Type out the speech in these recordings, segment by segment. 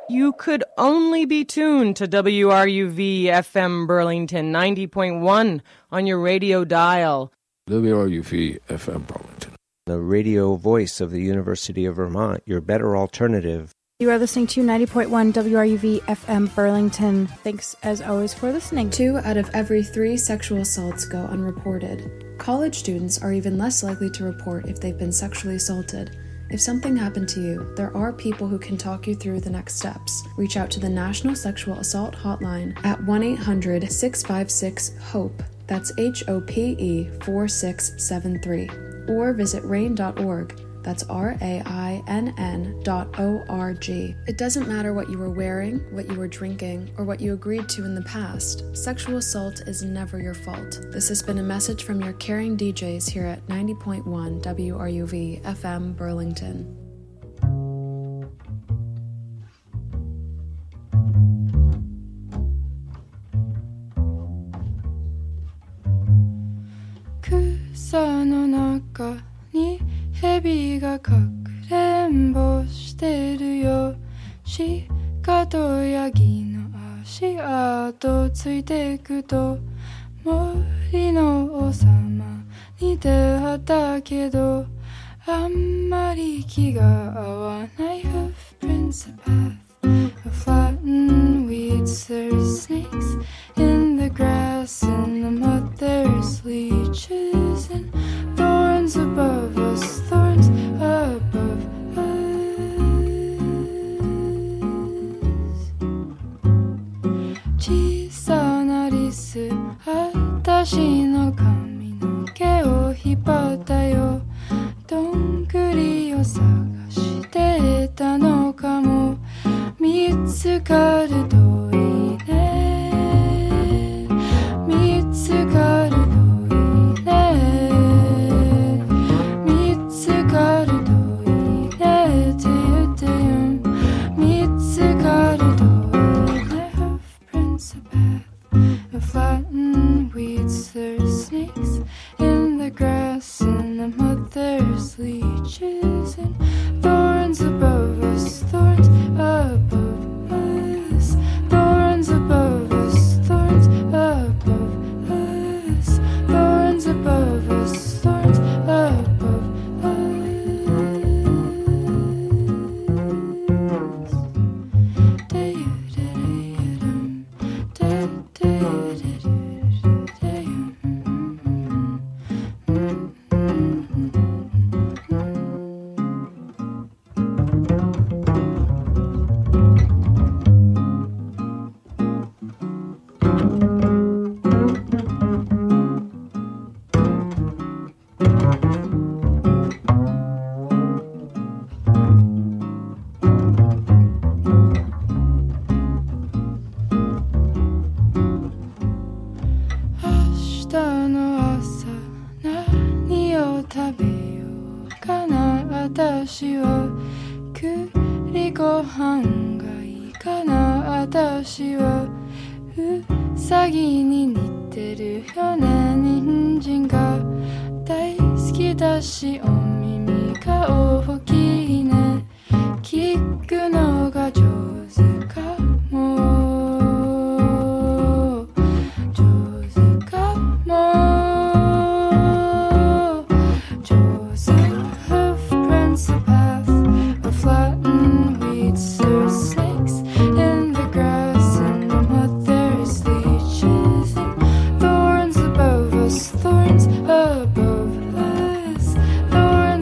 You could only be tuned to WRUV FM Burlington 90.1 on your radio dial. WRUV FM Burlington. The radio voice of the University of Vermont, your better alternative. You are listening to 90.1 WRUV FM Burlington. Thanks, as always, for listening. 2 out of every 3 sexual assaults go unreported. College students are even less likely to report if they've been sexually assaulted. If something happened to you, there are people who can talk you through the next steps. Reach out to the National Sexual Assault Hotline at 1-800-656-HOPE. That's HOPE 4673. Or visit RAINN.org. That's RAINN.org. It doesn't matter what you were wearing, what you were drinking, or what you agreed to in the past. Sexual assault is never your fault. This has been a message from your caring DJs here at 90.1 WRUV FM Burlington. Kusa no naka ni 蛇がかくれんぼしてるよ鹿とヤギの足跡ついてくと森の王様に出会ったけどあんまり気が合わない Hoofprints a path of flattened weeds There's snakes in the grass and the mud There's leeches and thorns above us Thorns above us 小さなリス私の髪の毛を引っ張ったよどんぐりを探してたのかも見つかるといいね見つかるといいね見つかるといいねって言ってよ見つかるといいね Hoofprints a path of flattened weeds There's snakes in the grass and the mud There's leeches and thorns above us Thorns above us Thorns above us Thorns above us Thorns above us Thorns above us Da-da-da-da-dum Da-da-da-da-da-dum明日の朝何を食べようかな私は栗ご飯がいいかな私はうさぎに似てるよね人参が大好きだしお耳が大きいね聞くのが上手かもHoofprints a path of flattened weeds There's snakes in the grass and the mud There's leeches and thorns above us Thorns above us Thorns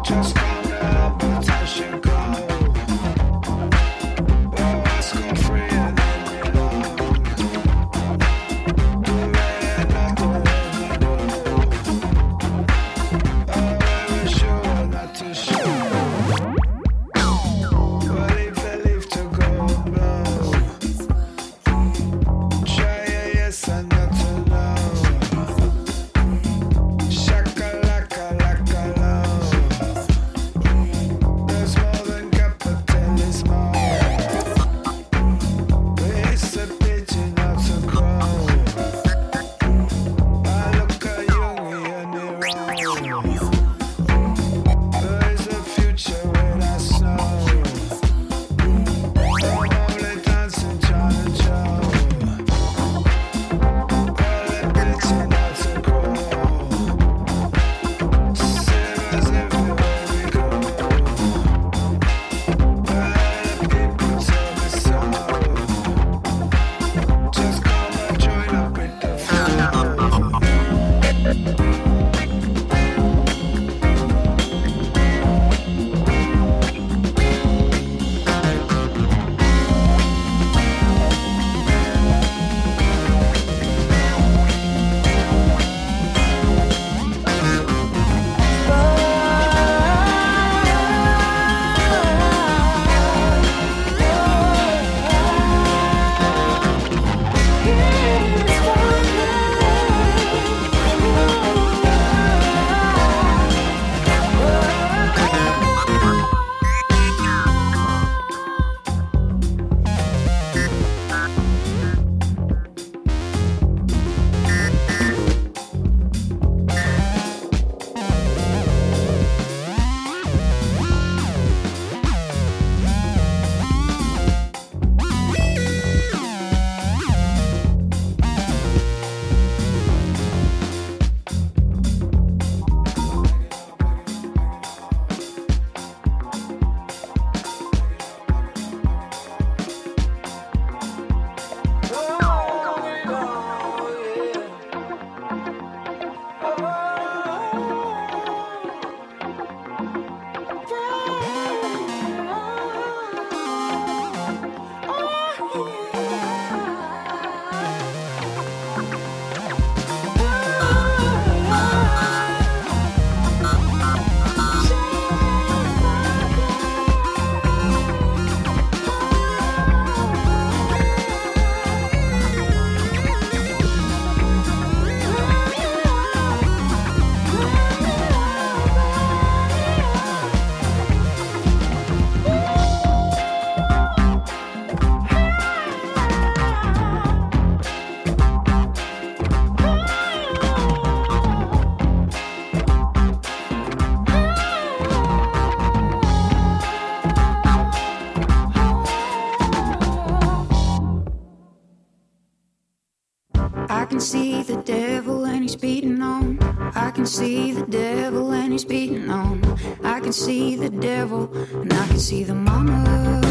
can see the devil and he's beating on. I can see the devil and he's beating on. I can see the devil and I can see the mamas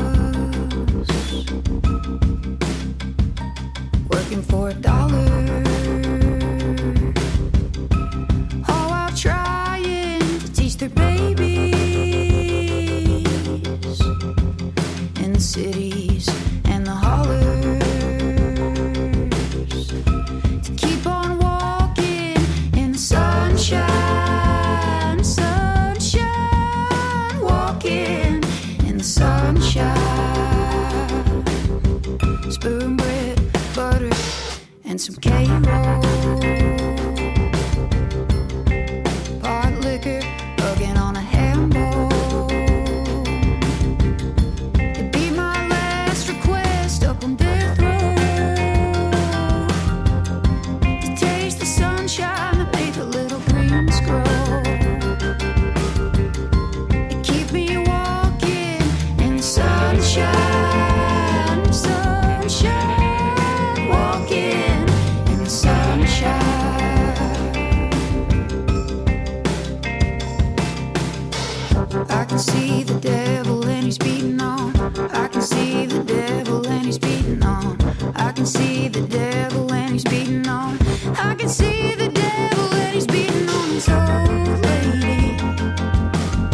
working for $1. Oh, while trying to teach their babies in the cities and the hollers. Sunshine, sunshine, walking in the sunshine. Spoon bread, butter, and some K-roll. Pot liquor, hugging on a handball. It'd be my last request up on death row to taste the sunshine. Sunshine, sunshine, walking in the sunshine. I can see the devil and he's beating on. I can see the devil and he's beating on. I can see the devil and he's beating on. I can see the devil and he's beating on his old lady.